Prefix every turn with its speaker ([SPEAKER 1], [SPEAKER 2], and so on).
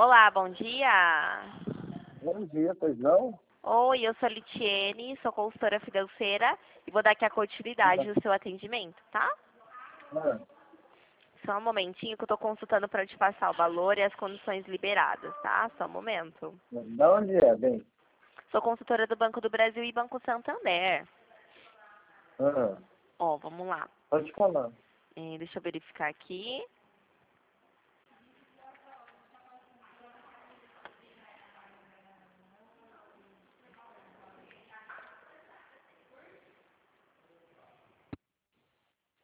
[SPEAKER 1] Olá, bom dia.
[SPEAKER 2] Bom dia, pois não?
[SPEAKER 1] Oi, eu sou a Litiene, sou consultora financeira e vou dar aqui a continuidade do seu atendimento, tá?
[SPEAKER 2] Ah,
[SPEAKER 1] Só um momentinho que eu tô consultando para te passar o valor e as condições liberadas, tá? Só um momento.
[SPEAKER 2] da onde é, bem?
[SPEAKER 1] Sou consultora do Banco do Brasil e Banco Santander.
[SPEAKER 2] Ah,
[SPEAKER 1] Ó, vamos lá.
[SPEAKER 2] pode falar.
[SPEAKER 1] Deixa eu verificar aqui.